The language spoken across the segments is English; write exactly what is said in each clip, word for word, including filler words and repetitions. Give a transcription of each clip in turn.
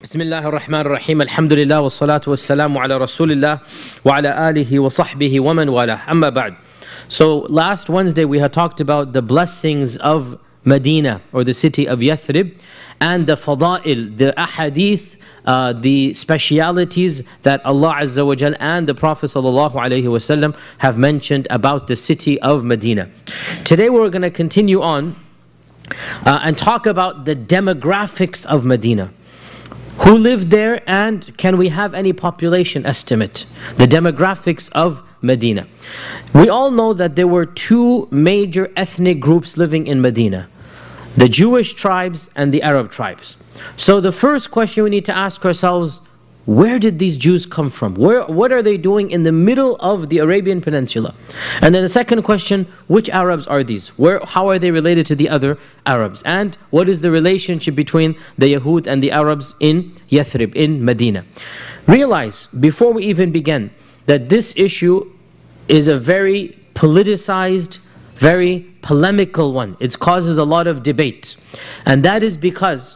بسم الله الرحمن الرحيم الحمد لله والصلاة والسلام على رسول الله وعلى آله وصحبه ومن والاه أما بعد. So last Wednesday we had talked about the blessings of Medina, or the city of Yathrib, and the fada'il, the ahadith, uh, the specialities that Allah Azza wa Jal and the Prophet Sallallahu Alaihi Wasallam have mentioned about the city of Medina. Today we're going to continue on uh, and talk about the demographics of Medina. Who lived there, and can we have any population estimate? The demographics of Medina. We all know that there were two major ethnic groups living in Medina: the Jewish tribes and the Arab tribes. So the first question we need to ask ourselves, where did these Jews come from? Where, what are they doing in the middle of the Arabian Peninsula? And then the second question, which Arabs are these? Where, how are they related to the other Arabs? And what is the relationship between the Yahud and the Arabs in Yathrib, in Medina? Realize, before we even begin, that this issue is a very politicized, very polemical one. It causes a lot of debate. And that is because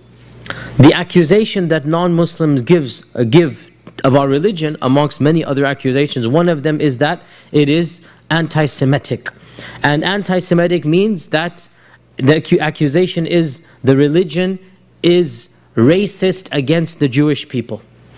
the accusation that non-Muslims gives, uh, give of our religion, amongst many other accusations, one of them is that it is anti-Semitic. And anti-Semitic means that the accu accusation is the religion is racist against the Jewish people.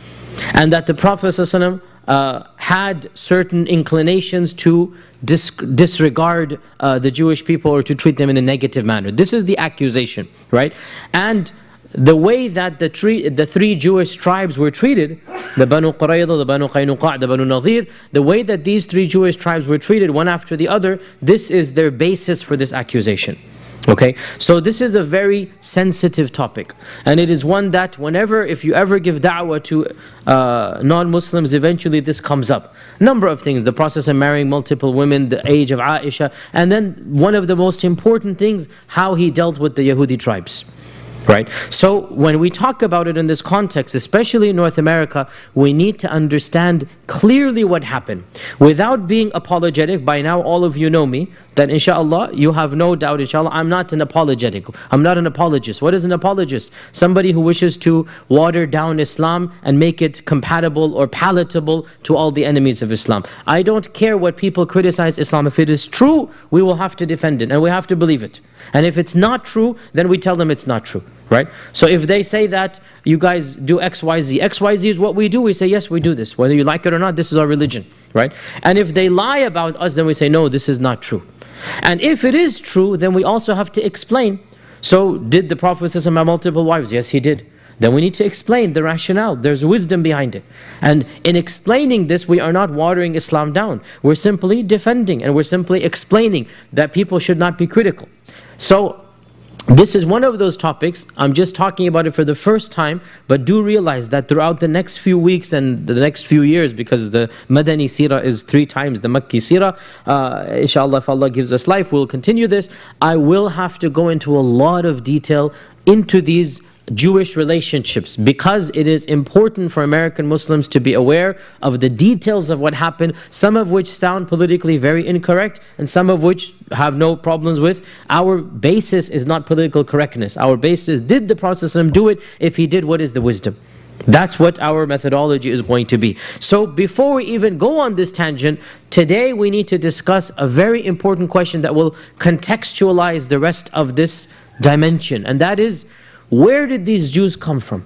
And that the Prophet ﷺ, uh, had certain inclinations to dis disregard uh, the Jewish people, or to treat them in a negative manner. This is the accusation, right? And the way that the three, the three Jewish tribes were treated, the Banu Qurayza, the Banu Qaynuqa', the Banu Nadir, the way that these three Jewish tribes were treated one after the other, this is their basis for this accusation. Okay, so this is a very sensitive topic, and it is one that whenever, if you ever give da'wah to uh, non-Muslims, eventually this comes up. Number of things, the process of marrying multiple women, the age of Aisha, and then one of the most important things, how he dealt with the Yahudi tribes. Right? So when we talk about it in this context, especially in North America, we need to understand clearly what happened. Without being apologetic, by now all of you know me, that inshallah, you have no doubt, inshallah, I'm not an apologetic. I'm not an apologist. What is an apologist? Somebody who wishes to water down Islam and make it compatible or palatable to all the enemies of Islam. I don't care what people criticize Islam. If it is true, we will have to defend it, and we have to believe it. And if it's not true, then we tell them it's not true. Right? So if they say that you guys do X Y Z, X Y Z is what we do, we say yes, we do this. Whether you like it or not, this is our religion. Right? And if they lie about us, then we say no, this is not true. And if it is true, then we also have to explain. So did the Prophet have multiple wives? Yes, he did. Then we need to explain the rationale. There's wisdom behind it. And in explaining this, we are not watering Islam down. We're simply defending, and we're simply explaining that people should not be critical. So this is one of those topics. I'm just talking about it for the first time, but do realize that throughout the next few weeks and the next few years, because the Madani Seerah is three times the Makki Seerah, uh, inshallah, if Allah gives us life, we'll continue this. I will have to go into a lot of detail into these Jewish relationships, because it is important for American Muslims to be aware of the details of what happened, some of which sound politically very incorrect, and some of which have no problems with. Our basis is not political correctness. Our basis is, did the Prophet do it? If he did, what is the wisdom? That's what our methodology is going to be. So before we even go on this tangent, today we need to discuss a very important question that will contextualize the rest of this dimension, and that is, where did these Jews come from?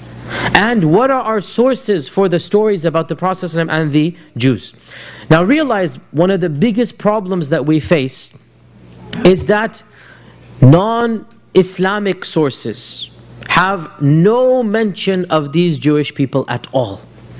And what are our sources for the stories about the Prophet and the Jews? Now realize, one of the biggest problems that we face is that non-Islamic sources have no mention of these Jewish people at all.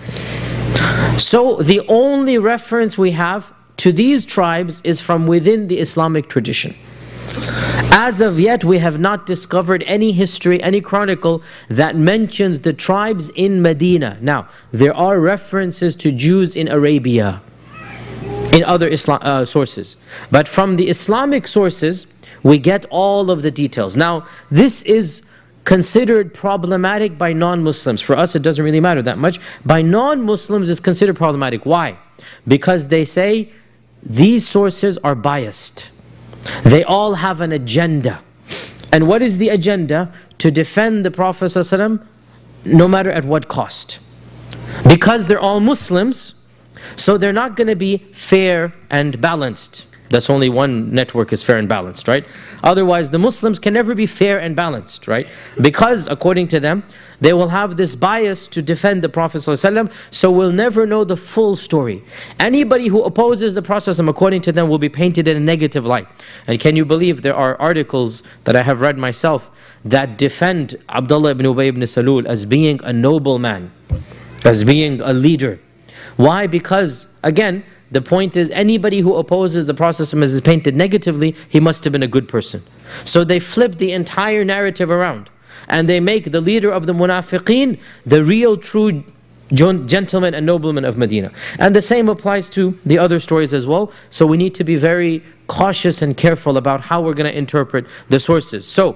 So the only reference we have to these tribes is from within the Islamic tradition. As of yet, we have not discovered any history, any chronicle that mentions the tribes in Medina. Now, there are references to Jews in Arabia, in other Islam, uh, sources. But from the Islamic sources, we get all of the details. Now, this is considered problematic by non-Muslims. For us, it doesn't really matter that much. By non-Muslims, it's considered problematic. Why? Because they say these sources are biased. They all have an agenda. And what is the agenda? To defend the Prophet ﷺ no matter at what cost. Because they're all Muslims, so they're not going to be fair and balanced. That's only one network is fair and balanced, right? Otherwise, the Muslims can never be fair and balanced, right? Because, according to them, they will have this bias to defend the Prophet ﷺ, so we'll never know the full story. Anybody who opposes the Prophet ﷺ, according to them, will be painted in a negative light. And can you believe there are articles that I have read myself that defend Abdullah ibn Ubay ibn Salul as being a noble man, as being a leader. Why? Because, again, the point is, anybody who opposes the Prophet ﷺ is painted negatively, he must have been a good person. So they flip the entire narrative around. And they make the leader of the munafiqeen the real true gentleman and nobleman of Medina. And the same applies to the other stories as well. So we need to be very cautious and careful about how we're going to interpret the sources. So,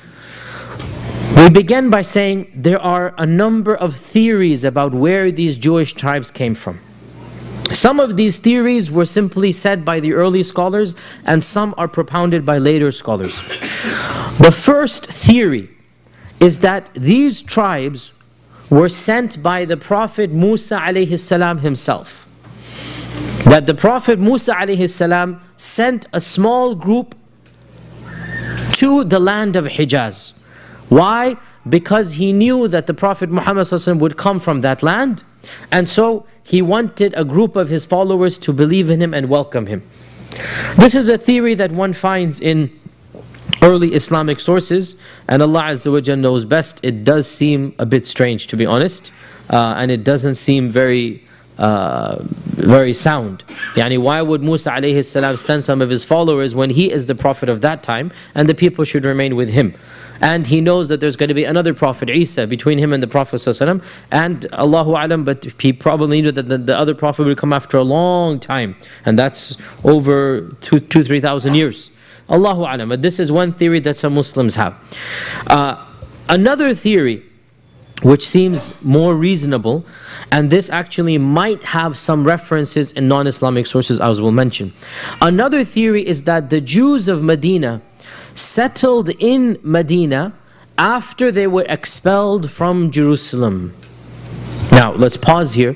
we begin by saying there are a number of theories about where these Jewish tribes came from. Some of these theories were simply said by the early scholars, and some are propounded by later scholars. The first theory is that these tribes were sent by the Prophet Musa alayhi salam himself. That the Prophet Musa alayhi salam sent a small group to the land of Hijaz. Why? Because he knew that the Prophet Muhammad would come from that land, and so he wanted a group of his followers to believe in him and welcome him. This is a theory that one finds in early Islamic sources, and Allah Azza wa Jalla knows best. It does seem a bit strange, to be honest, uh, and it doesn't seem very uh, very sound. Yani, why would Musa alayhi salam send some of his followers when he is the prophet of that time and the people should remain with him? And he knows that there's going to be another prophet, Isa, between him and the Prophet ﷺ. And Allahu Alam, but he probably knew that the, the other prophet would come after a long time. And that's over two, two three thousand years. Allahu Alam. But this is one theory that some Muslims have. Uh, another theory, which seems more reasonable, and this actually might have some references in non-Islamic sources, as we'll mention. Another theory is that the Jews of Medina settled in Medina after they were expelled from Jerusalem. Now, let's pause here.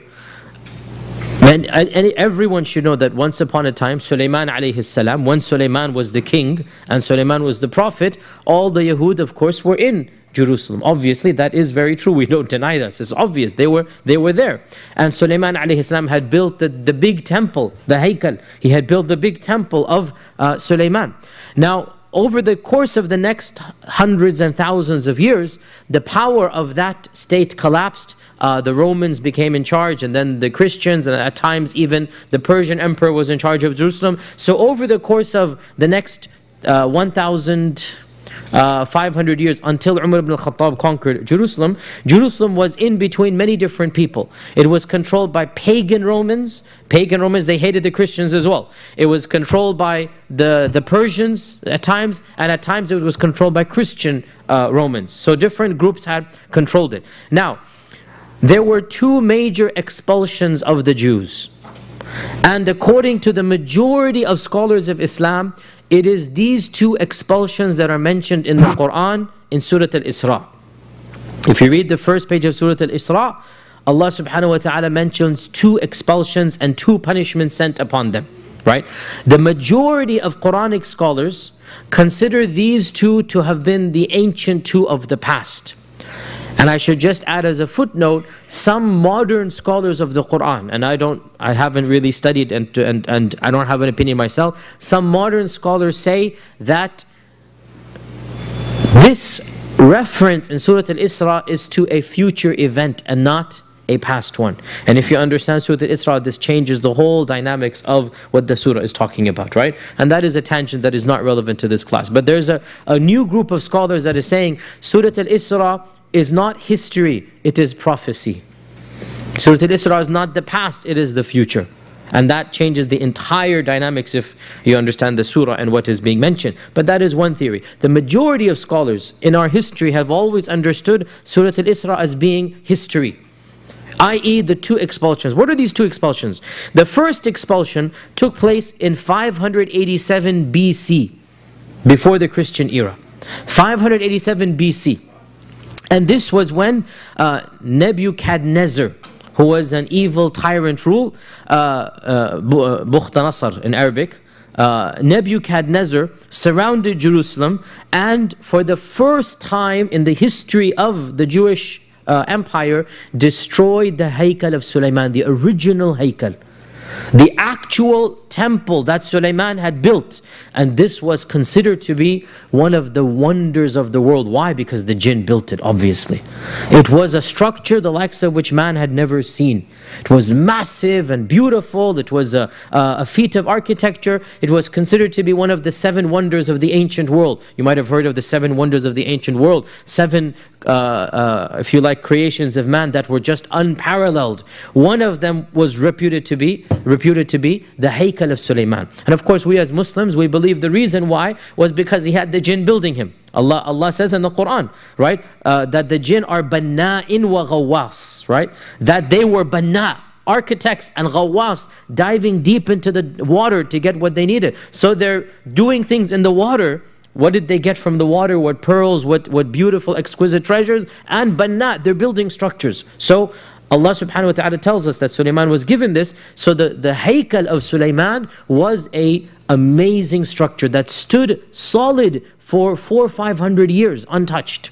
And, and everyone should know that once upon a time, Sulaiman alayhi salam, when Sulaiman was the king and Sulaiman was the prophet, all the Yahud, of course, were in Jerusalem. Obviously, that is very true. We don't deny this. It's obvious. They were, they were there. And Sulaiman alayhi salam had built the, the big temple, the Haykal. He had built the big temple of uh, Sulaiman. Now, over the course of the next hundreds and thousands of years, the power of that state collapsed. Uh, the Romans became in charge, and then the Christians, and at times even the Persian emperor was in charge of Jerusalem. So over the course of the next uh, one thousand five hundred years, until Umar ibn al-Khattab conquered Jerusalem, Jerusalem was in between many different people. It was controlled by pagan Romans. Pagan Romans, they hated the Christians as well. It was controlled by the, the Persians at times, and at times it was controlled by Christian uh, Romans. So different groups had controlled it. Now, there were two major expulsions of the Jews. And according to the majority of scholars of Islam, it is these two expulsions that are mentioned in the Quran in Surah Al-Isra. If you read the first page of Surah Al-Isra, Allah subhanahu wa ta'ala mentions two expulsions and two punishments sent upon them. Right? The majority of Quranic scholars consider these two to have been the ancient two of the past. And I should just add as a footnote, some modern scholars of the Quran, and I don't, I haven't really studied and, and, and I don't have an opinion myself, some modern scholars say that this reference in Surah Al-Isra is to a future event and not a past one. And if you understand Surah Al-Isra, this changes the whole dynamics of what the surah is talking about, right? And that is a tangent that is not relevant to this class. But there's a, a new group of scholars that is saying Surah Al-Isra is not history, it is prophecy. Surah Al-Isra is not the past, it is the future. And that changes the entire dynamics if you understand the surah and what is being mentioned. But that is one theory. The majority of scholars in our history have always understood Surah Al-Isra as being history, that is the two expulsions. What are these two expulsions? The first expulsion took place in five hundred eighty-seven B C, before the Christian era. five hundred eighty-seven B C. And this was when uh, Nebuchadnezzar, who was an evil tyrant rule, uh, uh, Bukhtanasar in Arabic, uh, Nebuchadnezzar surrounded Jerusalem, and for the first time in the history of the Jewish uh, empire, destroyed the Haykal of Sulaiman, the original Haykal. The actual temple that Sulaiman had built. And this was considered to be one of the wonders of the world. Why? Because the jinn built it, obviously. It was a structure the likes of which man had never seen. It was massive and beautiful. It was a, a feat of architecture. It was considered to be one of the seven wonders of the ancient world. You might have heard of the seven wonders of the ancient world. Seven, uh, uh, if you like, creations of man that were just unparalleled. One of them was reputed to be, reputed to be the Haykal of Sulaiman. And of course, we as Muslims, we believe the reason why was because he had the jinn building him. Allah, Allah says in the Quran, right, uh, that the jinn are banna'in wa ghawwas, right, that they were banna', architects, and ghawwas, diving deep into the water to get what they needed. So they're doing things in the water. What did they get from the water? What pearls, what, what beautiful, exquisite treasures, and banna', they're building structures. So Allah subhanahu wa ta'ala tells us that Sulaiman was given this. So the, the Haykal of Sulaiman was a amazing structure that stood solid for four or five hundred years, untouched.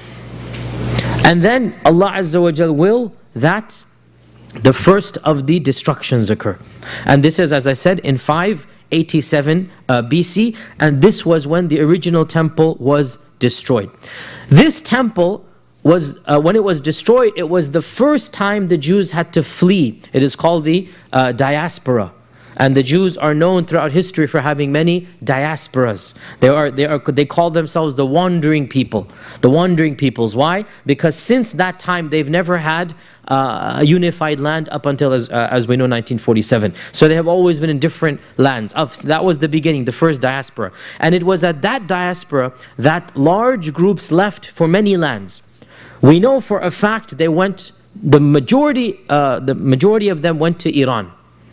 And then Allah Azza wa Jal will that the first of the destructions occur. And this is, as I said, in five eighty-seven uh, B C. And this was when the original temple was destroyed. This temple was, uh, when it was destroyed, it was the first time the Jews had to flee. It is called the uh, diaspora. And the Jews are known throughout history for having many diasporas. They are, they are, they call themselves the wandering people. The wandering peoples. Why? Because since that time, they've never had uh, a unified land up until, as, uh, as we know, nineteen forty-seven. So they have always been in different lands. That was the beginning, the first diaspora. And it was at that diaspora that large groups left for many lands. We know for a fact they went, the majority, uh, the majority of them went to Iran.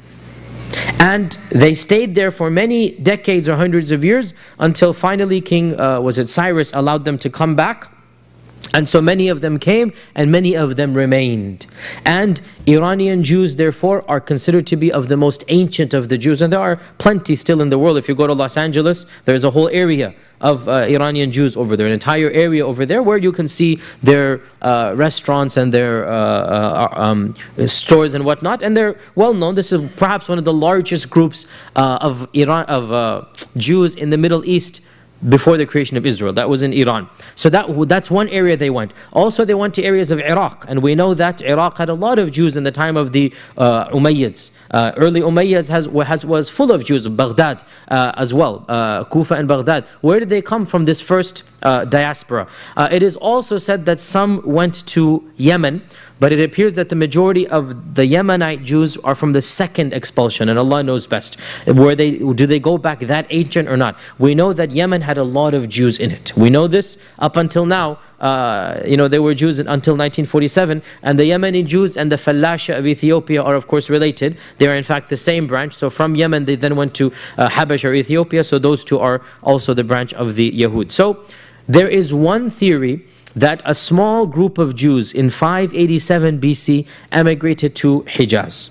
And they stayed there for many decades or hundreds of years until finally King, uh, was it Cyrus, allowed them to come back. And so many of them came and many of them remained. And Iranian Jews, therefore, are considered to be of the most ancient of the Jews. And there are plenty still in the world. If you go to Los Angeles, there's a whole area of uh, Iranian Jews over there, an entire area over there where you can see their uh, restaurants and their uh, uh, um, stores and whatnot. And they're well known. This is perhaps one of the largest groups uh, of, Iran, of uh, Jews in the Middle East before the creation of Israel. That was in Iran. So that, that's one area they went. Also they went to areas of Iraq. And we know that Iraq had a lot of Jews in the time of the uh, Umayyads. Uh, early Umayyads has, has, was full of Jews. Baghdad uh, as well. Uh, Kufa and Baghdad. Where did they come from, this first uh, diaspora? Uh, it is also said that some went to Yemen. But it appears that the majority of the Yemenite Jews are from the second expulsion, and Allah knows best. Were they, do they go back that ancient or not? We know that Yemen had a lot of Jews in it. We know this up until now. Uh, you know, there were Jews until nineteen forty-seven, and the Yemeni Jews and the Falasha of Ethiopia are of course related. They are in fact the same branch. So from Yemen they then went to uh, Habash or Ethiopia. So those two are also the branch of the Yahud. So there is one theory that a small group of Jews in five eighty-seven B C emigrated to Hijaz.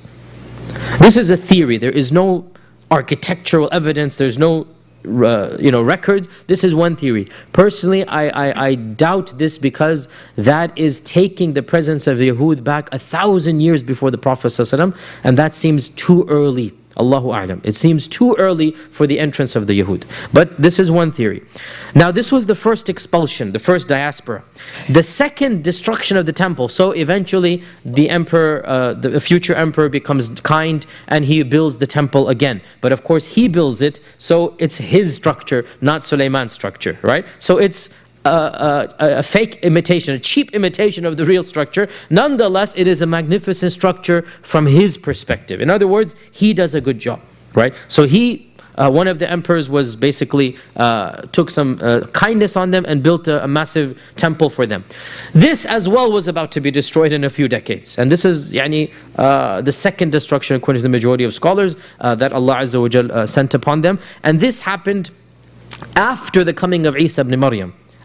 This is a theory. There is no architectural evidence. There's no uh, you know, records. This is one theory. Personally, I, I, I doubt this because that is taking the presence of Yahud back a thousand years before the Prophet ﷺ, and that seems too early. Allahu A'lam. It seems too early for the entrance of the Yahud. But this is one theory. Now this was the first expulsion, the first diaspora. The second destruction of the temple. So eventually the emperor, uh, the future emperor becomes kind and he builds the temple again. But of course he builds it, so it's his structure, not Sulaiman's structure, right? So it's Uh, uh, a fake imitation, a cheap imitation of the real structure. Nonetheless, it is a magnificent structure from his perspective. In other words, he does a good job, right? So he, uh, one of the emperors was basically, uh, took some uh, kindness on them and built a, a massive temple for them. This as well was about to be destroyed in a few decades. And this is yani, uh, the second destruction according to the majority of scholars uh, that Allah Azza wa Jal uh, sent upon them. And this happened after the coming of Isa ibn Maryam.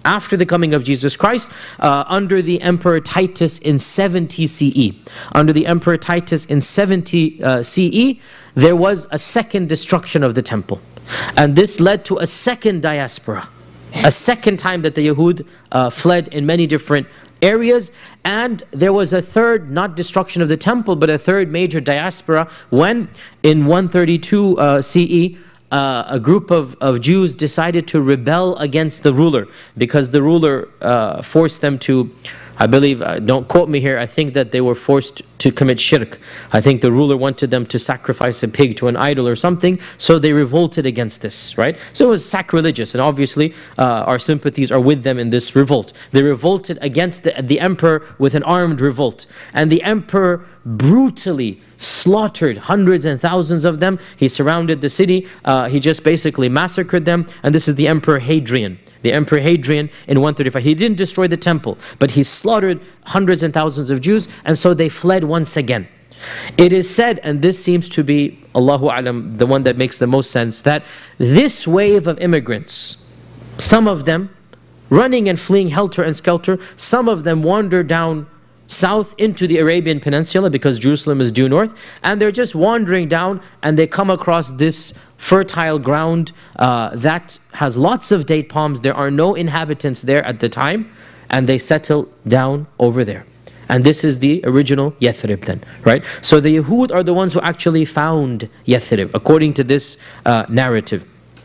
after the coming of Jesus Christ, uh, under the Emperor Titus in seventy C E. Under the Emperor Titus in seventy uh, C E, there was a second destruction of the temple. And this led to a second diaspora. A second time that the Yahud uh, fled in many different areas. And there was a third, not destruction of the temple, but a third major diaspora when in one thirty-two uh, C E, uh, a group of, of Jews decided to rebel against the ruler because the ruler uh, forced them to, I believe, uh, don't quote me here, I think that they were forced to commit shirk. I think the ruler wanted them to sacrifice a pig to an idol or something, so they revolted against this, right? So it was sacrilegious, and obviously uh, our sympathies are with them in this revolt. They revolted against the, the emperor with an armed revolt, and the emperor brutally slaughtered hundreds and thousands of them. He surrounded the city, uh, he just basically massacred them, and this is the Emperor Hadrian. The Emperor Hadrian in one thirty-five. He didn't destroy the temple, but he slaughtered hundreds and thousands of Jews, and so they fled once again. It is said, and this seems to be, Allahu Alam, the one that makes the most sense, that this wave of immigrants, some of them running and fleeing helter and skelter, some of them wander down south into the Arabian Peninsula because Jerusalem is due north, and they're just wandering down and they come across this fertile ground uh, that has lots of date palms. There are no inhabitants there at the time, and they settle down over there. And this is the original Yathrib then, right? So the Yahud are the ones who actually found Yathrib, according to this uh, narrative.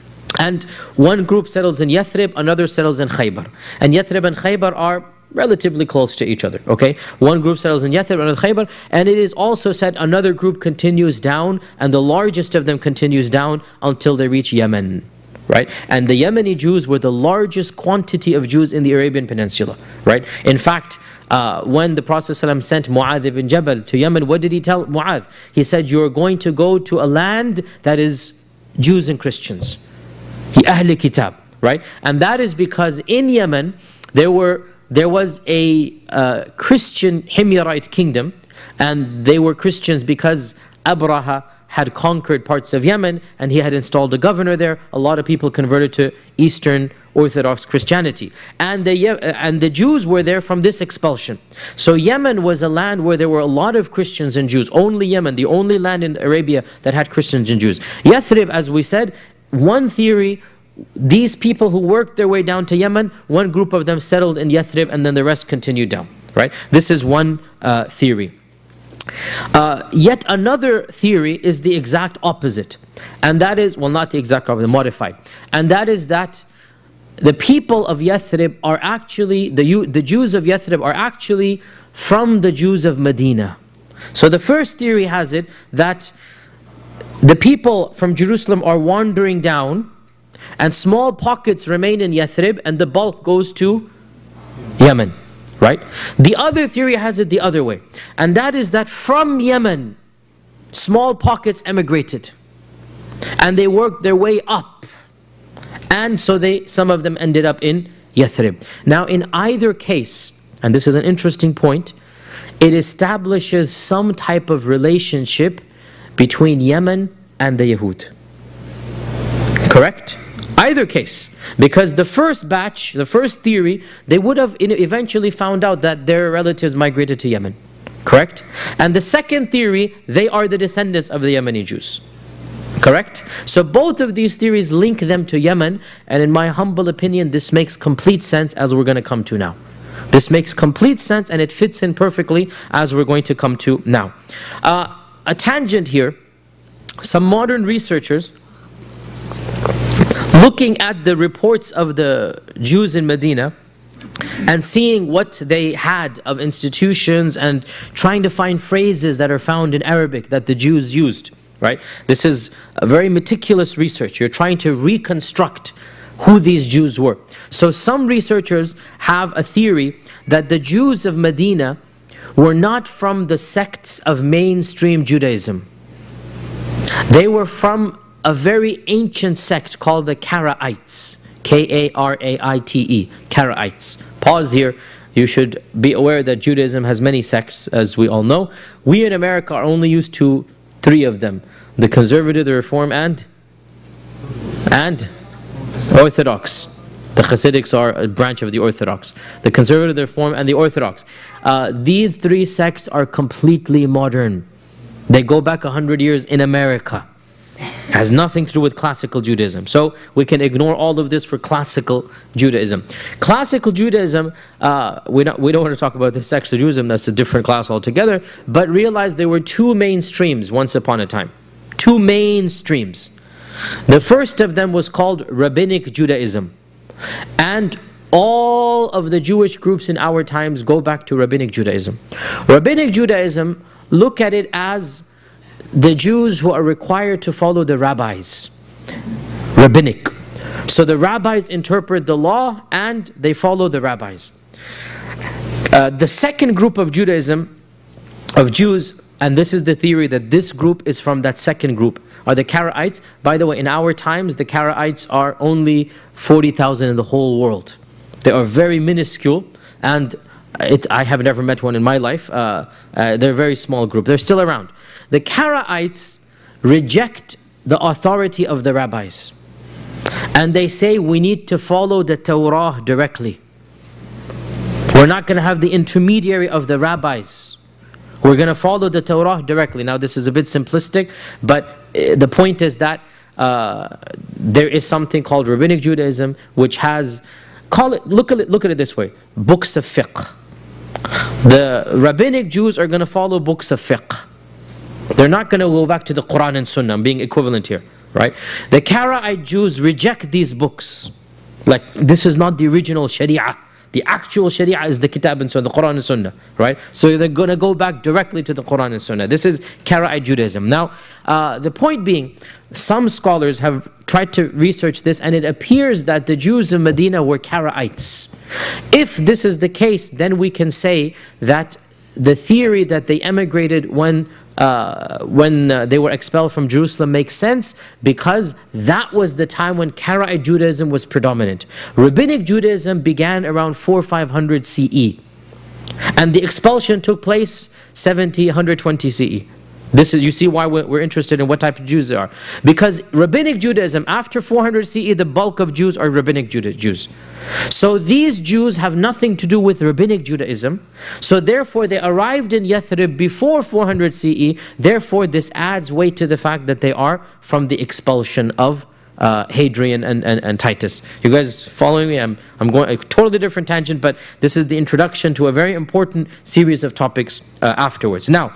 And one group settles in Yathrib, another settles in Khaybar. And Yathrib and Khaybar are relatively close to each other, okay? One group settles in Yathrib, another Khaybar, and it is also said another group continues down, and the largest of them continues down until they reach Yemen, right? And the Yemeni Jews were the largest quantity of Jews in the Arabian Peninsula, right? In fact, uh, when the Prophet ﷺ sent Mu'adh ibn Jabal to Yemen, what did he tell Mu'adh? He said, you are going to go to a land that is Jews and Christians. He Ahli Kitab, right? And that is because in Yemen, there were There was a uh, Christian Himyarite kingdom, and they were Christians because Abraha had conquered parts of Yemen and he had installed a governor there. A lot of people converted to Eastern Orthodox Christianity. And the, and the Jews were there from this expulsion. So Yemen was a land where there were a lot of Christians and Jews. Only Yemen, the only land in Arabia that had Christians and Jews. Yathrib, as we said, one theory, these people who worked their way down to Yemen, one group of them settled in Yathrib and then the rest continued down, right? This is one uh, theory. Uh, yet another theory is the exact opposite. And that is, well, not the exact opposite, modified. And that is that the people of Yathrib are actually, the, the Jews of Yathrib are actually from the Jews of Medina. So the first theory has it that the people from Jerusalem are wandering down, and small pockets remain in Yathrib, and the bulk goes to Yemen, right? The other theory has it the other way, and that is that from Yemen, small pockets emigrated, and they worked their way up, and so they, some of them ended up in Yathrib. Now in either case, and this is an interesting point, it establishes some type of relationship between Yemen and the Yahud. Correct? Either case, because the first batch, the first theory, they would have eventually found out that their relatives migrated to Yemen. Correct? And the second theory, they are the descendants of the Yemeni Jews. Correct? So both of these theories link them to Yemen, and in my humble opinion, this makes complete sense as we're going to come to now. This makes complete sense and it fits in perfectly as we're going to come to now. Uh, a tangent here, some modern researchers, looking at the reports of the Jews in Medina and seeing what they had of institutions and trying to find phrases that are found in Arabic that the Jews used, right? This is a very meticulous research. You're trying to reconstruct who these Jews were. So some researchers have a theory that the Jews of Medina were not from the sects of mainstream Judaism. They were from a very ancient sect called the Karaites. K A R A I T E, Karaites. Pause here. You should be aware that Judaism has many sects, as we all know. We in America are only used to three of them. The Conservative, the Reform, and, and Orthodox. The Hasidics are a branch of the Orthodox. The Conservative, the Reform, and the Orthodox. Uh, these three sects are completely modern. They go back a hundred years in America. Has nothing to do with classical Judaism. So we can ignore all of this for classical Judaism. Classical Judaism, uh, we, don't, we don't want to talk about the sects of Judaism, that's a different class altogether, but realize there were two main streams once upon a time. Two main streams. The first of them was called Rabbinic Judaism. And all of the Jewish groups in our times go back to Rabbinic Judaism. Rabbinic Judaism, look at it as the Jews who are required to follow the rabbis. Rabbinic. So the rabbis interpret the law and they follow the rabbis. Uh, the second group of Judaism, of Jews, and this is the theory that this group is from that second group, are the Karaites. By the way, in our times, the Karaites are only forty thousand in the whole world. They are very minuscule, and it, I have never met one in my life. Uh, uh, they're a very small group. They're still around. The Karaites reject the authority of the rabbis. And they say we need to follow the Torah directly. We're not going to have the intermediary of the rabbis. We're going to follow the Torah directly. Now this is a bit simplistic, but uh, the point is that uh, there is something called Rabbinic Judaism, which has, call it, look at it, look at it this way, books of fiqh. The Rabbinic Jews are going to follow books of fiqh. They're not going to go back to the Quran and Sunnah. I'm being equivalent here, right? The Karaite Jews reject these books. Like, this is not the original Sharia. The actual Sharia is the Kitab and Sunnah, the Quran and Sunnah, right? So they're going to go back directly to the Quran and Sunnah. This is Karaite Judaism. Now, uh, the point being, some scholars have tried to research this, and it appears that the Jews of Medina were Karaites. If this is the case, then we can say that the theory that they emigrated when uh, when uh, they were expelled from Jerusalem makes sense, because that was the time when Karaite Judaism was predominant. Rabbinic Judaism began around four five hundred C E, and the expulsion took place seventy, one twenty C E. This is, you see why we're interested in what type of Jews they are. Because Rabbinic Judaism, after four hundred C E, the bulk of Jews are Rabbinic Jews. So these Jews have nothing to do with Rabbinic Judaism. So therefore they arrived in Yathrib before four hundred C E. Therefore this adds weight to the fact that they are from the expulsion of uh, Hadrian and, and, and Titus. You guys following me? I'm, I'm going a totally different tangent, but this is the introduction to a very important series of topics uh, afterwards. Now,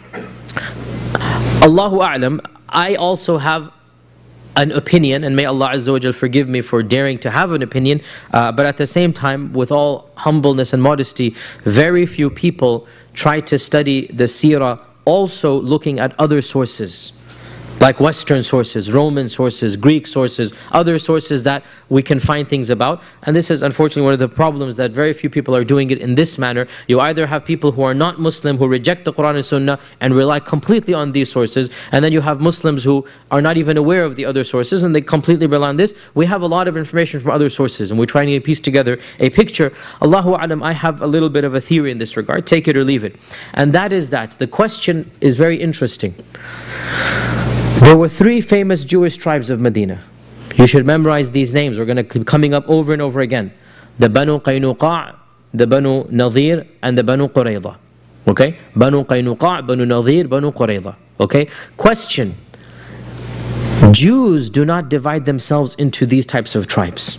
Allahu A'lam, I also have an opinion, and may Allah Azza wa Jal forgive me for daring to have an opinion, uh, but at the same time, with all humbleness and modesty, very few people try to study the seerah also looking at other sources, like Western sources, Roman sources, Greek sources, other sources that we can find things about. And this is unfortunately one of the problems, that very few people are doing it in this manner. You either have people who are not Muslim, who reject the Quran and Sunnah and rely completely on these sources, and then you have Muslims who are not even aware of the other sources and they completely rely on this. We have a lot of information from other sources and we're trying to piece together a picture. Allahu A'lam, I have a little bit of a theory in this regard, take it or leave it. And that is that the question is very interesting. There were three famous Jewish tribes of Medina. You should memorize these names. We're going to keep coming up over and over again. The Banu Qaynuqa', the Banu Nadir, and the Banu Qurayza. Okay? Banu Qaynuqa', Banu Nadir, Banu Qurayza. Okay? Question. Jews do not divide themselves into these types of tribes.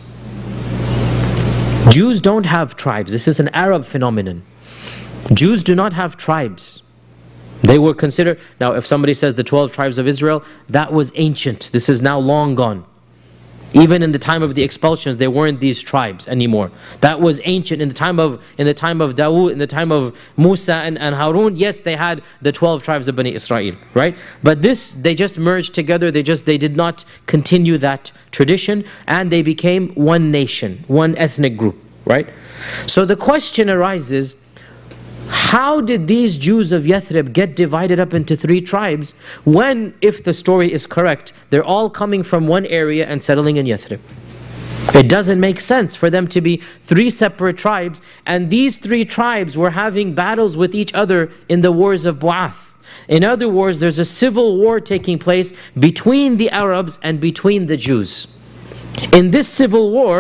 Jews don't have tribes. This is an Arab phenomenon. Jews do not have tribes. They were considered, now if somebody says the twelve tribes of Israel, that was ancient. This is now long gone. Even in the time of the expulsions, there weren't these tribes anymore. That was ancient. In the time of in the time of Dawood, in the time of Musa and, and Harun, yes, they had the twelve tribes of Bani Israel, right? But this, they just merged together. They just, they did not continue that tradition, and they became one nation, one ethnic group, right? So the question arises, how did these Jews of Yathrib get divided up into three tribes when, if the story is correct, they're all coming from one area and settling in Yathrib? It doesn't make sense for them to be three separate tribes, and these three tribes were having battles with each other in the wars of Bu'ath. In other words, there's a civil war taking place between the Arabs and between the Jews. In this civil war,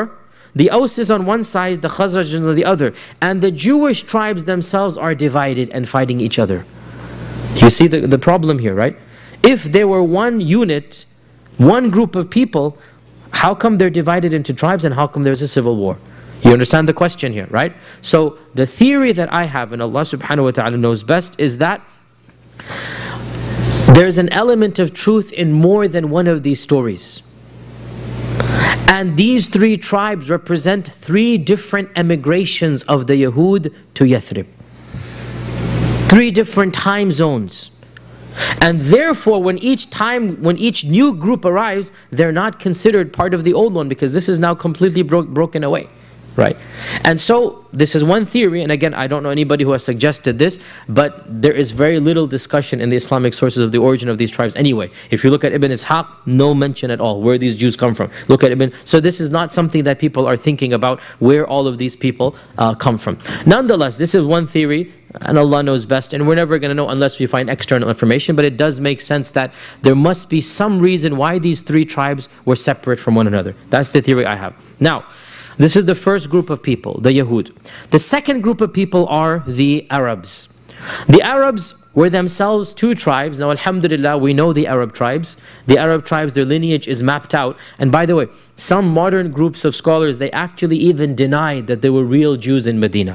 the Aus is on one side, the Khazraj is on the other. And the Jewish tribes themselves are divided and fighting each other. You see the, the problem here, right? If there were one unit, one group of people, how come they're divided into tribes and how come there's a civil war? You understand the question here, right? So the theory that I have, and Allah subhanahu wa ta'ala knows best, is that there's an element of truth in more than one of these stories. And these three tribes represent three different emigrations of the Yahud to Yathrib. Three different time zones. And therefore, when each time, when each new group arrives, they're not considered part of the old one because this is now completely bro broken away. Right? And so, this is one theory, and again, I don't know anybody who has suggested this, but there is very little discussion in the Islamic sources of the origin of these tribes anyway. If you look at Ibn Ishaq, no mention at all where these Jews come from. Look at Ibn, so this is not something that people are thinking about, where all of these people uh, come from. Nonetheless, this is one theory, and Allah knows best, and we're never going to know unless we find external information, but it does make sense that there must be some reason why these three tribes were separate from one another. That's the theory I have. Now, this is the first group of people, the Yahud. The second group of people are the Arabs. The Arabs were themselves two tribes. Now, alhamdulillah, we know the Arab tribes. The Arab tribes, their lineage is mapped out. And by the way, some modern groups of scholars, they actually even denied that there were real Jews in Medina.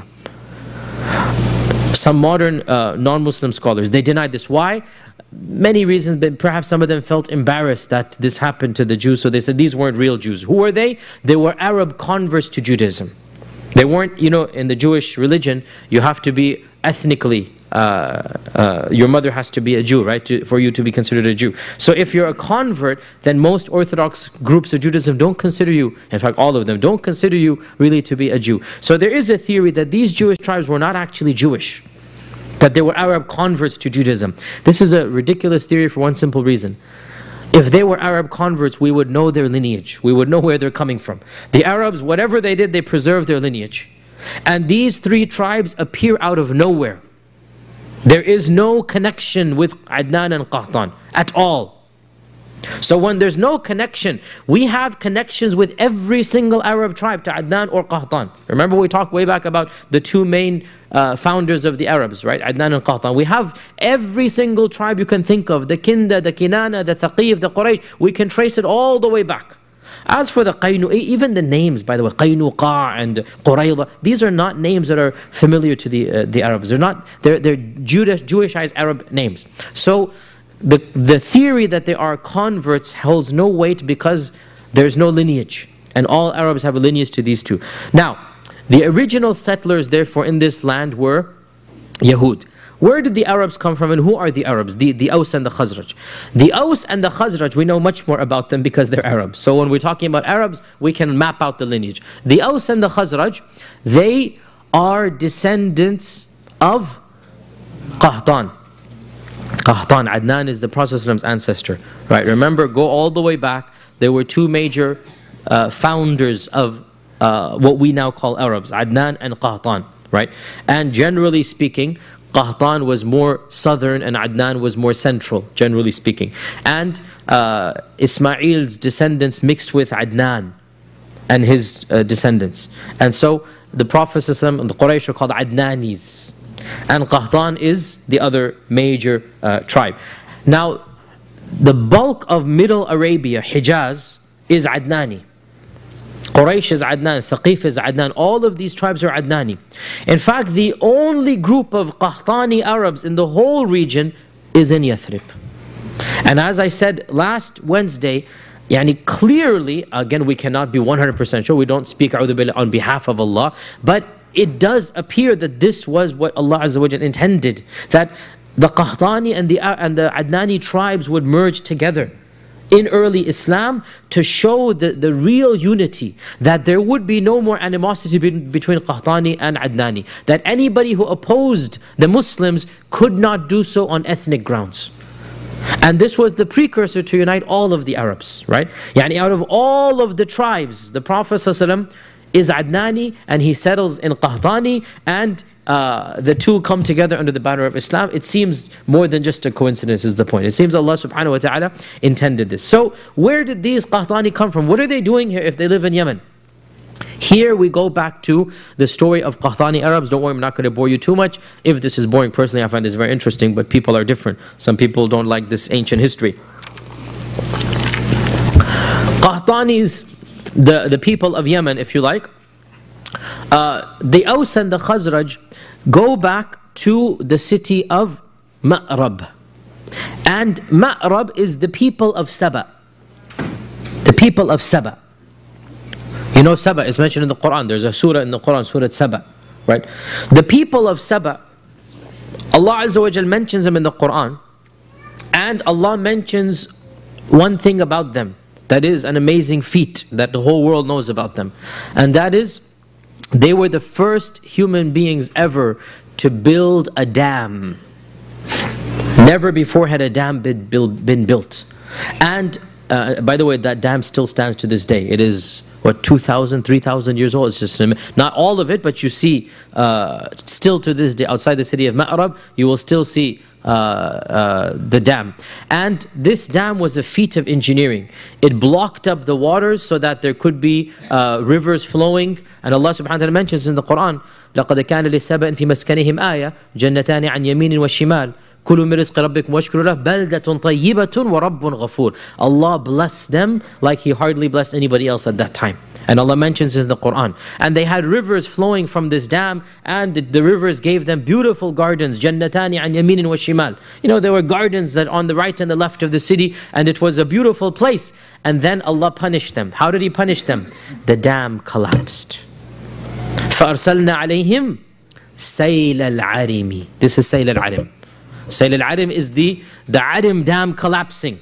Some modern uh, non-Muslim scholars, they denied this. Why? Many reasons, but perhaps some of them felt embarrassed that this happened to the Jews, so they said these weren't real Jews. Who were they? They were Arab converts to Judaism. They weren't, you know, in the Jewish religion, you have to be ethnically, uh, uh, your mother has to be a Jew, right, to, for you to be considered a Jew. So if you're a convert, then most Orthodox groups of Judaism don't consider you, in fact all of them, don't consider you really to be a Jew. So there is a theory that these Jewish tribes were not actually Jewish, that they were Arab converts to Judaism. This is a ridiculous theory for one simple reason. If they were Arab converts, we would know their lineage. We would know where they're coming from. The Arabs, whatever they did, they preserved their lineage. And these three tribes appear out of nowhere. There is no connection with Adnan and Qahtan at all. So when there's no connection, we have connections with every single Arab tribe to Adnan or Qahtan. Remember we talked way back about the two main uh, founders of the Arabs, right? Adnan and Qahtan. We have every single tribe you can think of, the Kinda, the Kinana, the Thaqif, the Quraysh. We can trace it all the way back. As for the Qaynu, even the names, by the way, Qaynuqa and Qurayza, these are not names that are familiar to the uh, the Arabs. They're not, they're, they're Jewish, Jewishized Arab names. So the, the theory that they are converts holds no weight because there's no lineage. And all Arabs have a lineage to these two. Now, the original settlers, therefore, in this land were Yahud. Where did the Arabs come from and who are the Arabs? The, the Aus and the Khazraj. The Aus and the Khazraj, we know much more about them because they're Arabs. So when we're talking about Arabs, we can map out the lineage. The Aus and the Khazraj, they are descendants of Qahtan. Qahtan, Adnan is the Prophet's ancestor. Right? Remember, go all the way back. There were two major uh, founders of uh, what we now call Arabs, Adnan and Qahtan. Right? And generally speaking, Qahtan was more southern and Adnan was more central, generally speaking. And uh, Ismail's descendants mixed with Adnan and his uh, descendants. And so the Prophet and the Quraysh are called Adnanis. And Qahtan is the other major uh, tribe. Now, the bulk of Middle Arabia, Hijaz, is Adnani. Quraysh is Adnan, Thaqif is Adnan, all of these tribes are Adnani. In fact, the only group of Qahtani Arabs in the whole region is in Yathrib. And as I said last Wednesday, yani clearly, again we cannot be one hundred percent sure, we don't speak on behalf of Allah, but it does appear that this was what Allah Azza wa Jal intended, that the Qahtani and the, and the Adnani tribes would merge together in early Islam to show the, the real unity, that there would be no more animosity be, between Qahtani and Adnani, that anybody who opposed the Muslims could not do so on ethnic grounds. And this was the precursor to unite all of the Arabs, right? Yani out of all of the tribes, the Prophet ﷺ is Adnani and he settles in Qahtani, and uh, the two come together under the banner of Islam. It seems more than just a coincidence is the point. It seems Allah subhanahu wa ta'ala intended this. So where did these Qahtani come from? What are they doing here if they live in Yemen? Here we go back to the story of Qahtani Arabs. Don't worry, I'm not going to bore you too much. If this is boring, personally, I find this very interesting, but people are different. Some people don't like this ancient history. Qahtanis, the, the people of Yemen, if you like, uh, the Aus and the Khazraj go back to the city of Ma'rab. And Ma'rab is the people of Saba. The people of Saba. You know Saba is mentioned in the Quran. There's a surah in the Quran, Surah Saba, right? The people of Saba, Allah Azza wa Jal mentions them in the Quran, and Allah mentions one thing about them that is an amazing feat that the whole world knows about them, and that is they were the first human beings ever to build a dam. Never before had a dam been built. Been built. And uh, by the way, that dam still stands to this day. It is what, two thousand, three thousand years old. It's just not all of it, but you see uh, still to this day outside the city of Ma'rab, you will still see uh, uh, the dam. And this dam was a feat of engineering. It blocked up the waters so that there could be uh, rivers flowing. And Allah subhanahu wa ta'ala mentions in the Quran, لَقَدْ كَانَ لِسَبَأٍ فِي مَسْكَنِهِمْ آيَةٌ جَنَّتَانِ عَنْ يَمِينٍ وَشِمَالٍ كُلُوا مِنْ رِزْقِ رَبِّكُمْ وَاشْكُرُوا لَهُ بَلْدَةٌ طَيِّبَةٌ وَرَبٌّ غَفُورٌ. Allah blessed them like He hardly blessed anybody else at that time. And Allah mentions this in the Quran. And they had rivers flowing from this dam, and the, the rivers gave them beautiful gardens. جَنَّتَانِ عَنْ يَمِينٍ وَشِمَالٍ. You know, there were gardens that on the right and the left of the city, and it was a beautiful place. And then Allah punished them. How did He punish them? The dam collapsed. فَأَرْسَلْنَا عَلَيْهِمْ سَيْلَ الْعَرِمِ. This is Sayl al-Arim. Sayl al-Arim is the, the Arim dam collapsing.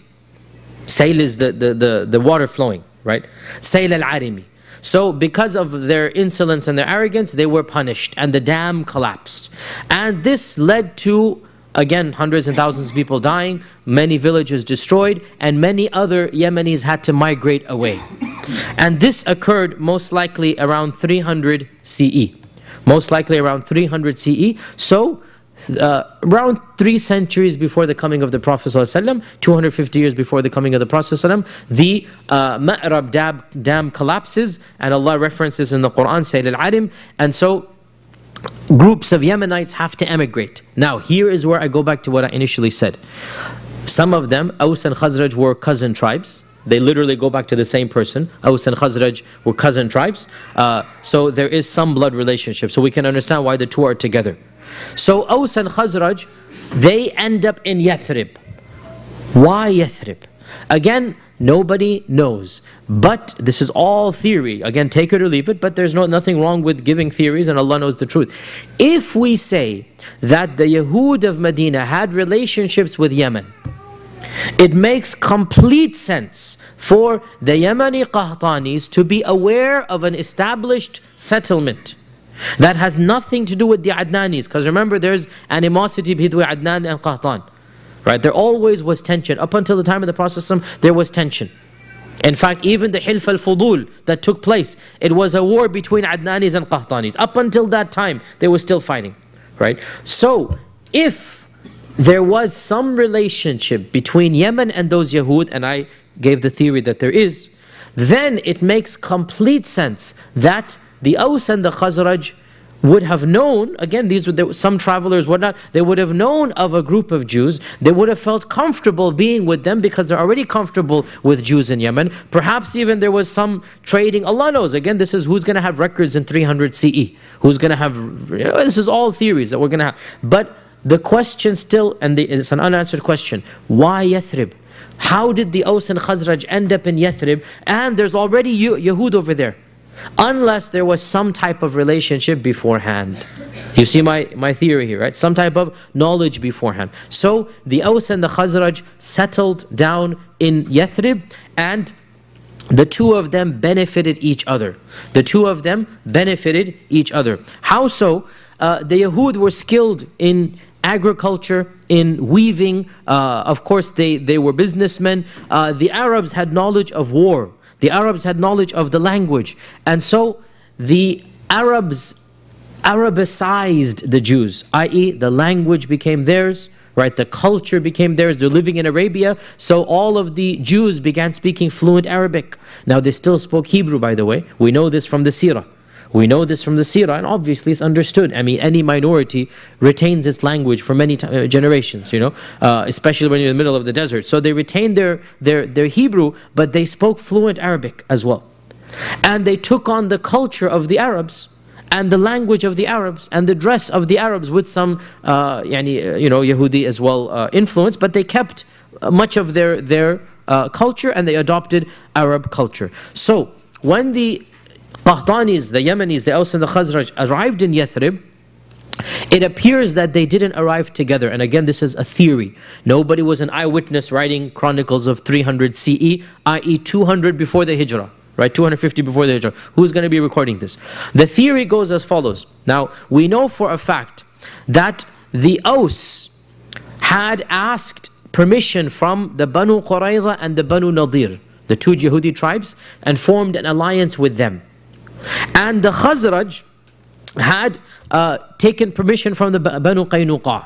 Sayl is the, the, the, the water flowing, right? Sayl al-Arimi. So because of their insolence and their arrogance, they were punished and the dam collapsed. And this led to, again, hundreds and thousands of people dying, many villages destroyed, and many other Yemenis had to migrate away. And this occurred most likely around three hundred C E. Most likely around three hundred C E. So, Uh, around three centuries before the coming of the Prophet ﷺ, two hundred fifty years before the coming of the Prophet ﷺ, the uh, Ma'rab dam, dam collapses, and Allah references in the Quran, Sayl al-Arim, and so groups of Yemenites have to emigrate. Now here is where I go back to what I initially said. Some of them, Aus and Khazraj, were cousin tribes. They literally go back to the same person. Aus and Khazraj were cousin tribes. Uh, so there is some blood relationship. So we can understand why the two are together. So Aus and Khazraj, they end up in Yathrib. Why Yathrib? Again, nobody knows. But this is all theory. Again, take it or leave it, but there's no, nothing wrong with giving theories, and Allah knows the truth. If we say that the Yahud of Medina had relationships with Yemen, it makes complete sense for the Yemeni Qahtanis to be aware of an established settlement that has nothing to do with the Adnanis. Because remember, there's animosity between Adnan and Qahtan. Right? There always was tension. Up until the time of the Prophet ﷺ, there was tension. In fact, even the Hilf al-Fudul that took place, it was a war between Adnanis and Qahtanis. Up until that time, they were still fighting. Right? So, if there was some relationship between Yemen and those Yahud, and I gave the theory that there is, then it makes complete sense that the Aus and the Khazraj would have known, again, these were some travelers, whatnot, they would have known of a group of Jews. They would have felt comfortable being with them because they're already comfortable with Jews in Yemen. Perhaps even there was some trading. Allah knows. Again, this is who's going to have records in three hundred C E. Who's going to have, you know, this is all theories that we're going to have. But the question still, and the, it's an unanswered question, why Yathrib? How did the Aus and Khazraj end up in Yathrib? And there's already Yahud over there. Unless there was some type of relationship beforehand. You see my, my theory here, right? Some type of knowledge beforehand. So the Aus and the Khazraj settled down in Yathrib, and the two of them benefited each other. The two of them benefited each other. How so? Uh, the Yahud were skilled in agriculture, in weaving. Uh, of course, they, they were businessmen. Uh, the Arabs had knowledge of war. The Arabs had knowledge of the language. And so the Arabs Arabicized the Jews, that is the language became theirs, right? The culture became theirs. They're living in Arabia, so all of the Jews began speaking fluent Arabic. Now they still spoke Hebrew, by the way. We know this from the Seerah. We know this from the seerah, and obviously it's understood. I mean, any minority retains its language for many uh, generations, you know, uh, especially when you're in the middle of the desert. So they retained their, their, their Hebrew, but they spoke fluent Arabic as well. And they took on the culture of the Arabs, and the language of the Arabs, and the dress of the Arabs, with some, uh, yani, you know, Yehudi as well uh, influence, but they kept much of their, their uh, culture, and they adopted Arab culture. So when the Qahtanis, the Yemenis, the Aus and the Khazraj arrived in Yathrib, it appears that they didn't arrive together. And again, this is a theory. Nobody was an eyewitness writing chronicles of three hundred C E, that is two hundred before the Hijrah. Right, two hundred fifty before the Hijrah. Who's going to be recording this? The theory goes as follows. Now, we know for a fact that the Aus had asked permission from the Banu Qurayza and the Banu Nadir, the two Yehudi tribes, and formed an alliance with them. And the Khazraj had uh, taken permission from the Banu Qaynuqa.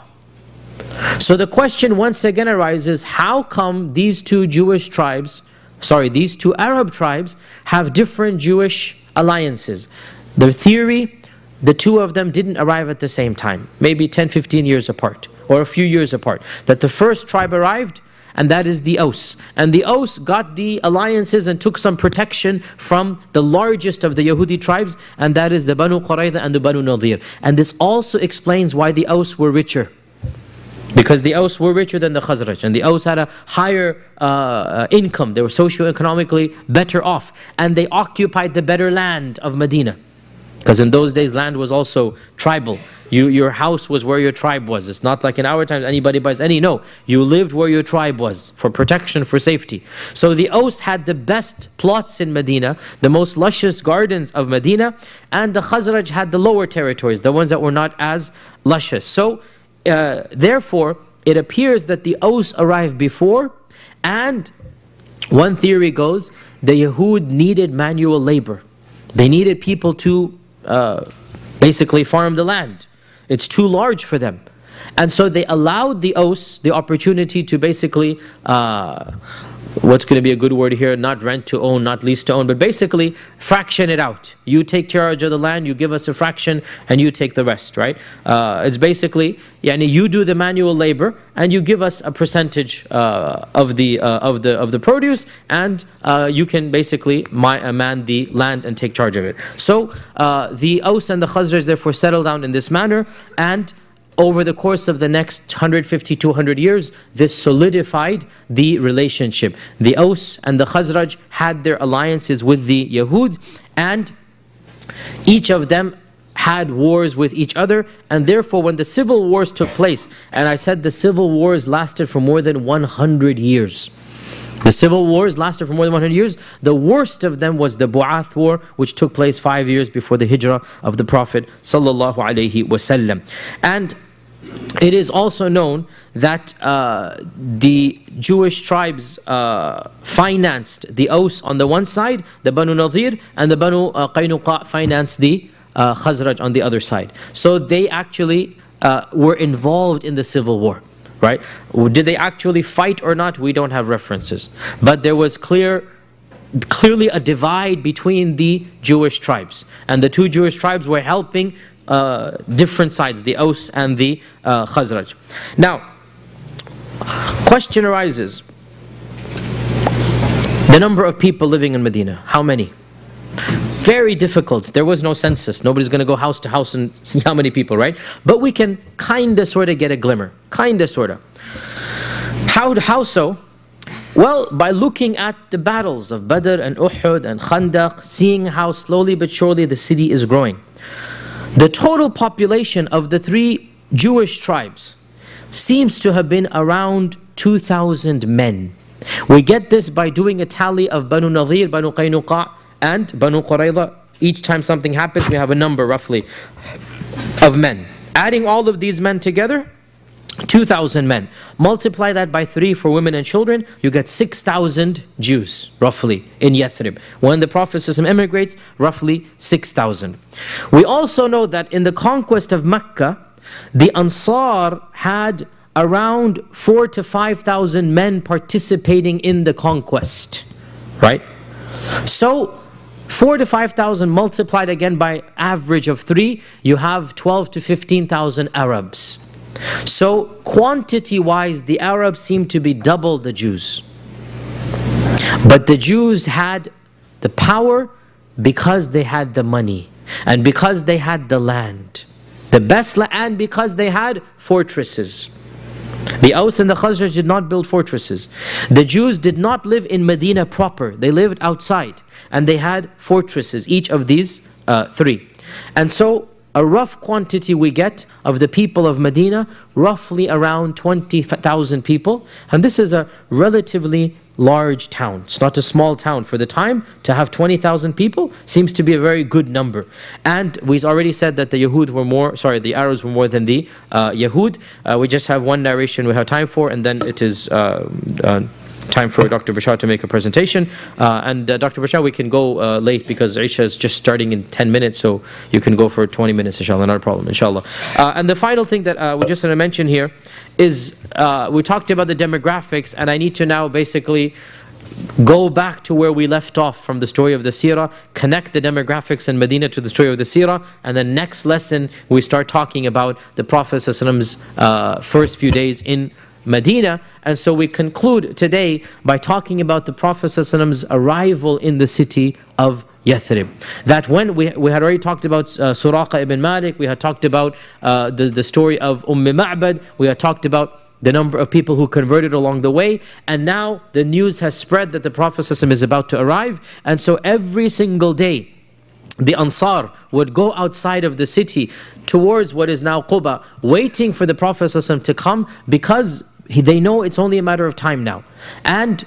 So the question once again arises, how come these two Jewish tribes, sorry, these two Arab tribes have different Jewish alliances? The theory, the two of them didn't arrive at the same time, maybe ten, fifteen years apart, or a few years apart. That the first tribe arrived, and that is the Aus. And the Aus got the alliances and took some protection from the largest of the Yehudi tribes, and that is the Banu Qurayza and the Banu Nadir. And this also explains why the Aus were richer. Because the Aus were richer than the Khazraj, and the Aus had a higher uh, income. They were socio-economically better off, and they occupied the better land of Medina. Because in those days, land was also tribal. You, your house was where your tribe was. It's not like in our times, anybody buys any. No, you lived where your tribe was, for protection, for safety. So the Aus had the best plots in Medina, the most luscious gardens of Medina, and the Khazraj had the lower territories, the ones that were not as luscious. So uh, therefore, it appears that the Aus arrived before, and one theory goes, the Yehud needed manual labor. They needed people to uh, basically farm the land. It's too large for them. And so they allowed the Aus the opportunity to basically, uh, what's going to be a good word here, not rent to own, not lease to own, but basically fraction it out. You take charge of the land, you give us a fraction, and you take the rest, right? Uh, it's basically, yani you do the manual labor, and you give us a percentage uh, of the uh, of the of the produce, and uh, you can basically my, uh, man the land and take charge of it. So uh, the Aus and the Khazraj therefore settle down in this manner, and over the course of the next one hundred fifty, two hundred years, this solidified the relationship. The Aus and the Khazraj had their alliances with the Yahud, and each of them had wars with each other, and therefore when the civil wars took place, and I said the civil wars lasted for more than one hundred years. The civil wars lasted for more than one hundred years. The worst of them was the Bu'ath war, which took place five years before the Hijrah of the Prophet sallallahu alaihi wasallam. And it is also known that uh, the Jewish tribes uh, financed the Aus on the one side, the Banu Nadir, and the Banu uh, Qaynuqa financed the uh, Khazraj on the other side. So they actually uh, were involved in the civil war. Right? Did they actually fight or not? We don't have references. But there was clear, clearly a divide between the Jewish tribes. And the two Jewish tribes were helping uh, different sides, the Aus and the uh, Khazraj. Now, question arises. The number of people living in Medina, how many? Very difficult. There was no census. Nobody's going to go house to house and see how many people, right? But we can kind of sort of get a glimmer. Kind of sort of. How, how so? Well, by looking at the battles of Badr and Uhud and Khandaq, seeing how slowly but surely the city is growing. The total population of the three Jewish tribes seems to have been around two thousand men. We get this by doing a tally of Banu Nadir, Banu Qaynuqa, and Banu Qurayza. Each time something happens, we have a number roughly of men. Adding all of these men together, two thousand men. Multiply that by three for women and children, you get six thousand Jews, roughly, in Yathrib. When the Prophet ﷺ immigrates, roughly six thousand. We also know that in the conquest of Mecca, the Ansar had around four to five thousand men participating in the conquest. Right? So, four to five thousand multiplied again by average of three, you have twelve to fifteen thousand Arabs. So quantity-wise, the Arabs seem to be double the Jews. But the Jews had the power because they had the money and because they had the land. The best land, and because they had fortresses. The Aus and the Khazraj did not build fortresses. The Jews did not live in Medina proper. They lived outside. And they had fortresses, each of these uh, three. And so a rough quantity we get of the people of Medina, roughly around twenty thousand people. And this is a relatively large town. It's not a small town. For the time, to have twenty thousand people seems to be a very good number. And we already said that the Yahud were more, sorry, the Arabs were more than the uh, Yahud. Uh, we just have one narration we have time for, and then it is uh, uh, time for Doctor Bashar to make a presentation. Uh, and uh, Doctor Bashar, we can go uh, late because Isha is just starting in ten minutes, so you can go for twenty minutes, inshallah, not a problem, inshallah. Uh, and the final thing that uh, we just want to mention here is uh, we talked about the demographics, and I need to now basically go back to where we left off from the story of the seerah, connect the demographics in Medina to the story of the seerah, and then next lesson we start talking about the Prophet ﷺ's uh, first few days in Medina. And so we conclude today by talking about the Prophet ﷺ's arrival in the city of Yathrib. That when we, we had already talked about uh, Suraqa ibn Malik, we had talked about uh, the, the story of Umm Ma'bad, we had talked about the number of people who converted along the way, and now the news has spread that the Prophet ﷺ is about to arrive. And so every single day the Ansar would go outside of the city towards what is now Quba, waiting for the Prophet ﷺ to come, because he, they know it's only a matter of time now. And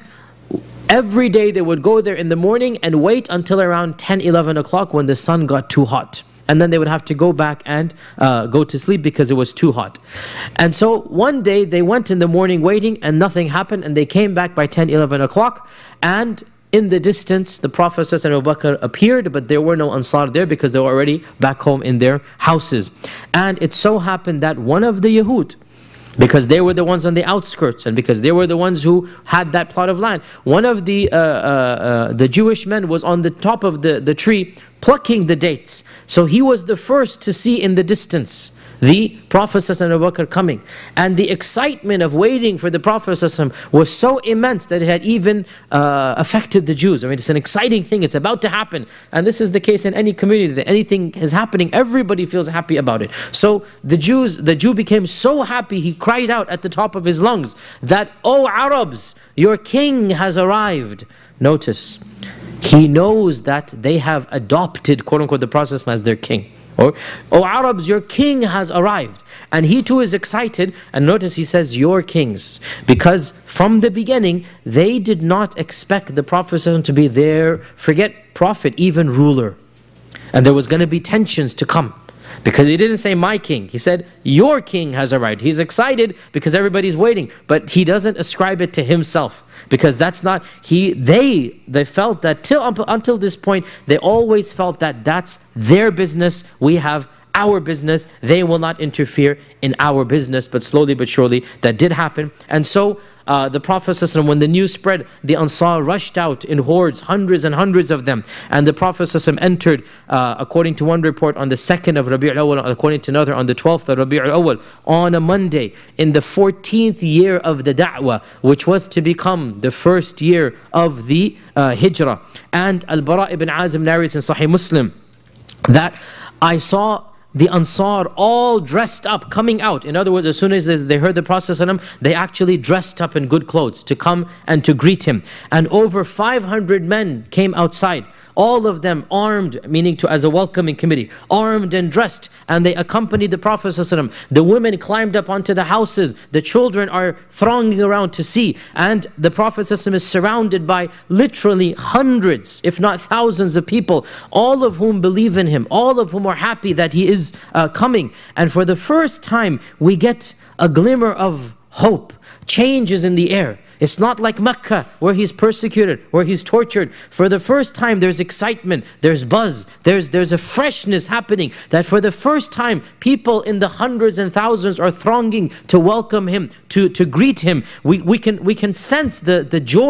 every day they would go there in the morning and wait until around ten, eleven o'clock when the sun got too hot. And then they would have to go back and uh, go to sleep because it was too hot. And so one day they went in the morning waiting and nothing happened, and they came back by ten, eleven o'clock, and in the distance the Prophet ﷺ and Abu Bakr appeared, but there were no Ansar there because they were already back home in their houses. And it so happened that one of the Yahud, because they were the ones on the outskirts, and because they were the ones who had that plot of land, one of the uh, uh, uh, the Jewish men was on the top of the, the tree plucking the dates. So he was the first to see in the distance the Prophet ﷺ and Abu Bakr coming. And the excitement of waiting for the Prophet ﷺ was so immense that it had even uh, affected the Jews. I mean, it's an exciting thing, it's about to happen. And this is the case in any community, that anything is happening, everybody feels happy about it. So the Jews, the Jew became so happy, he cried out at the top of his lungs that, "O Arabs, your king has arrived." Notice, he knows that they have adopted, quote unquote, the Prophet as their king. Or, "O Arabs, your king has arrived." And he too is excited. And notice he says, "your kings." Because from the beginning, they did not expect the Prophet to be their, forget prophet, even ruler. And there was going to be tensions to come. Because he didn't say my king, he said your king has arrived. He's excited because everybody's waiting, but he doesn't ascribe it to himself, because that's not, he, they, they felt that till, until this point, they always felt that that's their business, we have our business, they will not interfere in our business. But slowly but surely that did happen. And so uh, the Prophet ﷺ, when the news spread, the Ansar rushed out in hordes, hundreds and hundreds of them. And the Prophet ﷺ entered, uh, according to one report, on the second of Rabi'ul Awwal, according to another, on the twelfth of Rabi'ul Awwal, on a Monday, in the fourteenth year of the Da'wah, which was to become the first year of the uh, Hijrah. And Al-Bara ibn Azim narrates in Sahih Muslim that I saw the Ansar all dressed up, coming out. In other words, as soon as they heard the Prophet, they actually dressed up in good clothes to come and to greet him. And over five hundred men came outside, all of them armed, meaning to as a welcoming committee, armed and dressed, and they accompanied the Prophet. The women climbed up onto the houses, the children are thronging around to see, and the Prophet is surrounded by literally hundreds, if not thousands of people, all of whom believe in him, all of whom are happy that he is uh, coming. And for the first time, we get a glimmer of hope. Change is in the air. It's not like Mecca, where he's persecuted, where he's tortured. For the first time, there's excitement, there's buzz, there's, there's a freshness happening, that for the first time, people in the hundreds and thousands are thronging to welcome him, to, to greet him. We, we, can, we can sense the, the joy,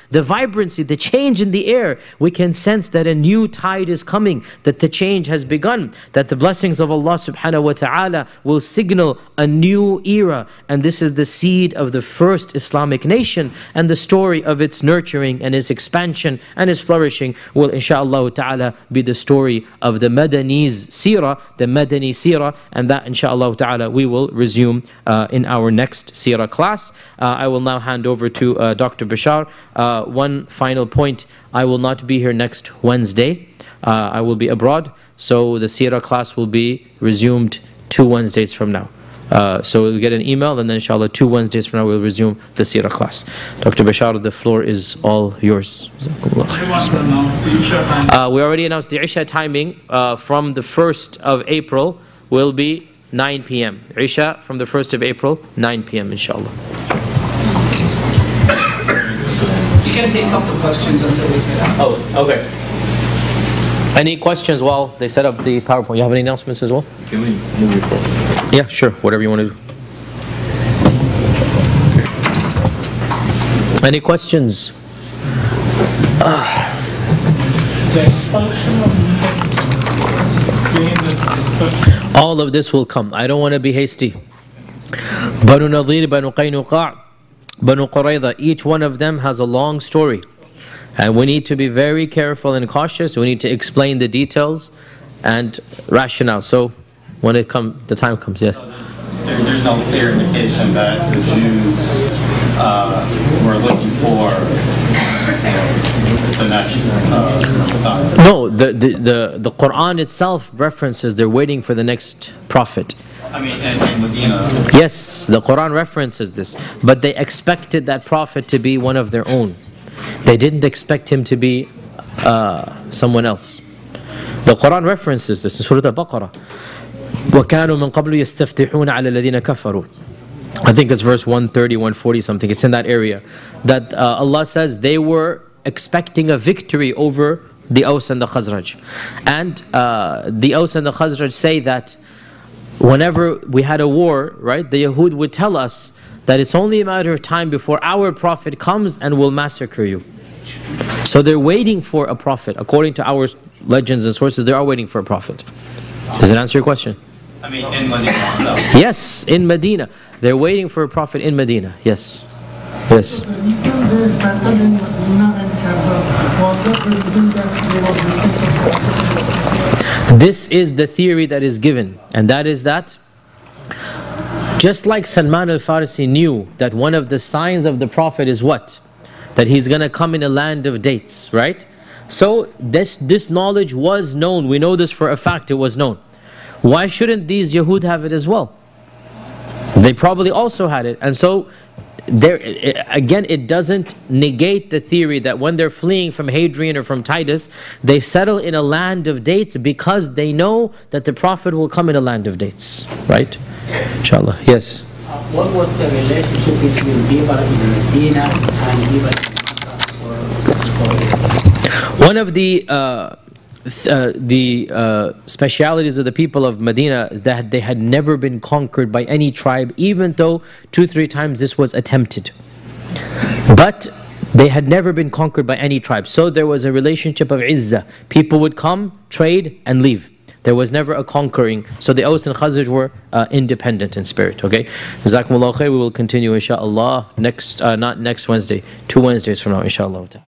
the vibrancy, the change in the air, we can sense that a new tide is coming, that the change has begun, that the blessings of Allah subhanahu wa ta'ala will signal a new era. And this is the seed of the first Islamic nation, and the story of its nurturing and its expansion and its flourishing will inshaAllah ta'ala be the story of the Madani's seerah, the Madani seerah, and that inshaAllah ta'ala we will resume uh, in our next seerah class. Uh, I will now hand over to uh, Doctor Bashar. Uh, one final point, I will not be here next Wednesday. Uh, I will be abroad, so the seerah class will be resumed two Wednesdays from now. Uh, so we'll get an email, and then inshallah two Wednesdays from now we'll resume the seerah class. Doctor Bashar, the floor is all yours. Uh, we already announced the Isha timing uh, from the first of April will be nine p m Isha from the first of April, nine p m inshallah. You can take a couple of questions until we set up. Oh, okay. Any questions while they set up the PowerPoint? You have any announcements as well? Can we move your phone? Yeah, sure. Whatever you want to do. Any questions? Uh. All of this will come. I don't want to be hasty. Banu Nadir, Banu Qaynuqa', Banu Qurayza, each one of them has a long story. And we need to be very careful and cautious. We need to explain the details and rationale. So when it come, the time comes, yes. So there, there's no clear indication that the Jews uh, were looking for the next uh, Messiah. No, the, the, the, the Quran itself references they're waiting for the next prophet. I mean, in, in Medina. Yes, the Quran references this. But they expected that prophet to be one of their own. They didn't expect him to be uh, someone else. The Quran references this in Surah Al-Baqarah. وَكَانُوا مِن قَبْلُ يَسْتَفْتِحُونَ عَلَى الَّذِينَ كَفَرُوا. I think it's verse one thirty, one forty something. It's in that area. That uh, Allah says they were expecting a victory over the Aus and the Khazraj. And uh, the Aus and the Khazraj say that whenever we had a war, right, the Yahud would tell us that it's only a matter of time before our prophet comes and will massacre you. So they're waiting for a prophet. According to our legends and sources, they are waiting for a prophet. Does it answer your question? I mean, in Medina itself. Yes, in Medina. They're waiting for a prophet in Medina. Yes. Yes. This is the theory that is given, and that is that just like Salman al-Farsi knew that one of the signs of the Prophet is what? That he's going to come in a land of dates, right? So this, this knowledge was known. We know this for a fact, it was known. Why shouldn't these Yahud have it as well? They probably also had it. And so, there again, it doesn't negate the theory that when they're fleeing from Hadrian or from Titus, they settle in a land of dates because they know that the Prophet will come in a land of dates, right? Inshallah. Yes. Uh, what was the relationship between Bibar in Medina and Bibar in Makkah? One of the uh, th uh, the uh, specialities of the people of Medina is that they had never been conquered by any tribe, even though two, three times this was attempted. But they had never been conquered by any tribe. So there was a relationship of izzah. People would come, trade, and leave. There was never a conquering. So the Aus and Khazraj were uh, independent in spirit. Okay? Jazakumullah khair. We will continue inshallah next, uh, not next Wednesday, two Wednesdays from now inshallah.